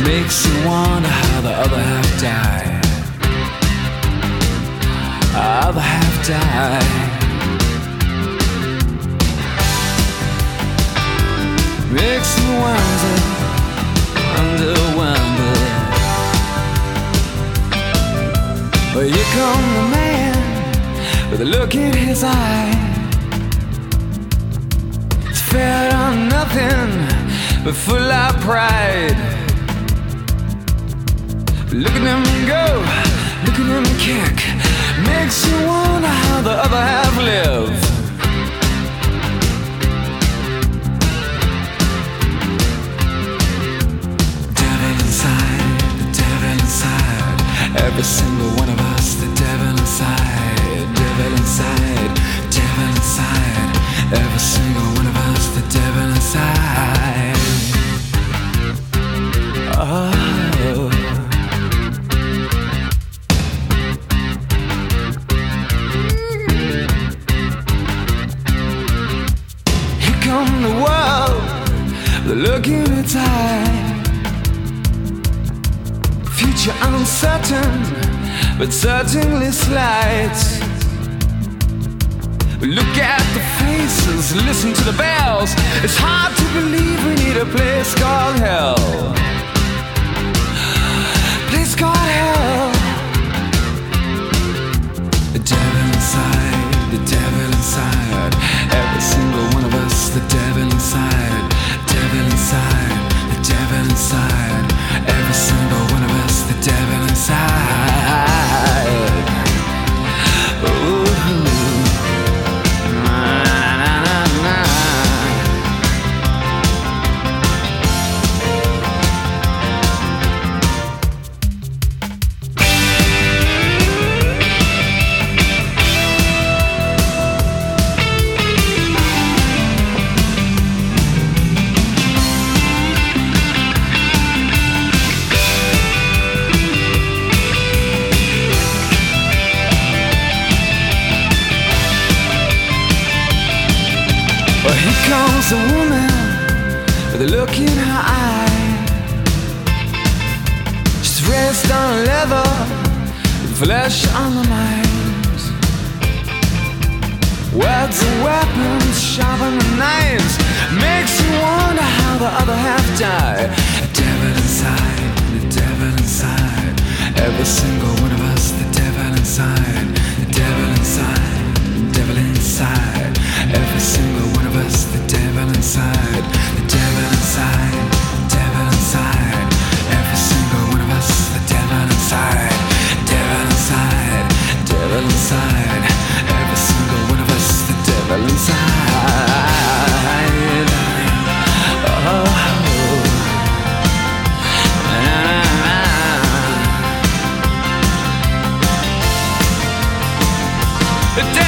Makes you wonder how the other half died. Other half died. Makes you wonder, wonder. Well, here come the man with a look in his eye. It's fed on nothing but full of pride. Look at him go, look at him kick. Makes you wonder how the other half live. Devil inside, the devil inside. Every single one of us, the devil inside. Devil inside, devil inside. Every single one of us, the devil inside. Oh. Come the world, the look in its eye. Future uncertain, but certainly slight. Look at the faces, listen to the bells. It's hard to believe we need a place called hell. Place called hell. The devil inside, the devil inside. Every single one of us, the devil inside. Devil inside, the devil inside. Every single one of us, the devil inside. Ooh. Well, here comes a woman with a look in her eye. She's raised on leather, with flesh on the mind. Words are weapons, sharper than knives. Makes you wonder how the other half died. The devil inside, the devil inside. Every single one of us, the devil inside. The devil inside, the devil inside. Every single one of us, the devil inside. The devil inside, the devil inside. Every single one of us, the devil inside. Devil inside, devil inside. Every single one of us, the devil inside. Oh. The